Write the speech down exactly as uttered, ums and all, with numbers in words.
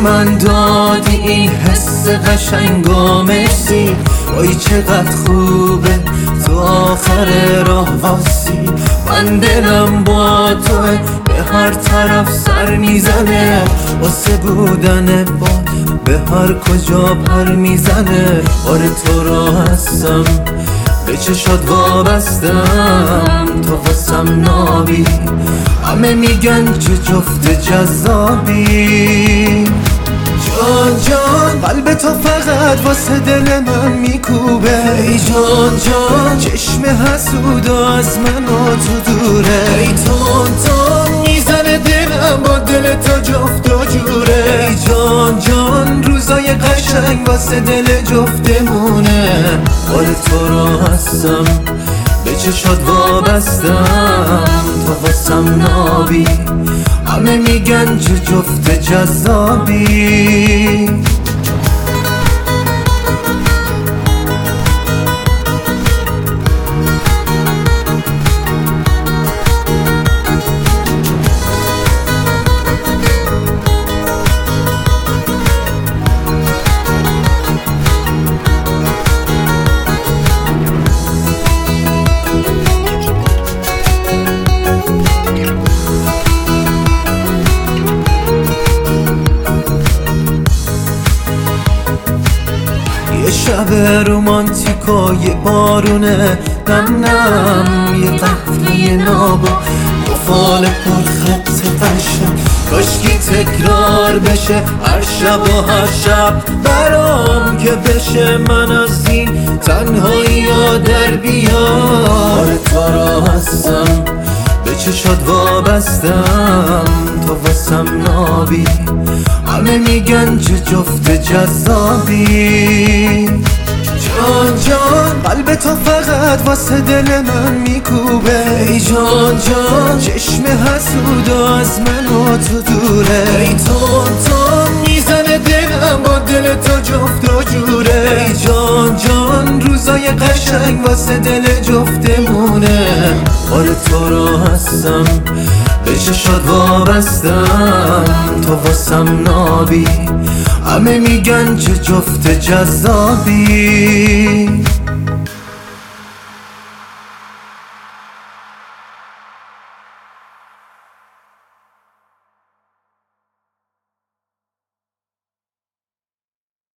من دادی این حس قشنگا، مرسی. وای چقدر خوبه تو آخر راه واسی. من دلم با توه، به هر طرف سر میزنه، واسه بودن با به هر کجا پر میزنه. آره تو را هستم، به چشات وابستم، تو واسم نابی. همه میگن چه جفت جذابی. جان جان قلب تو فقط واسه دل من میکوبه. ای جان جان چشم حسودا از من و تو دوره. ای تون تون میزنه دلم با دل تو جفت و جوره. ای جان جان روزای قشنگ واسه دل جفتمونه. آره تو را هستم، به چشات وابستم، تو واسم نابی. همه میگن چه جفت جذابی. شب رومانتیکا یه بارونه نم نم، یه قهوه نابا، یه فال پر خط قشنگ. کاشکی تکرار بشه هر شب و هر شب برام، که بشه من از این تنهایی ها در بیام. آره تو را هستم، به چشات وابستم، تو واسم نابی. همه میگن چه جفت جذابی. جان جان قلب تو فقط واسه دل من میکوبه. ای جان جان چشم حسودا از من و تو دوره. ای تون تون میزنه دلم با دل تو جفت و جوره. ای جان جان روزای قشنگ واسه دل جفتمونه. آره تو را هستم، به چشات وابستم، تو واسم نابی. همه میگن چه جفت جذابی.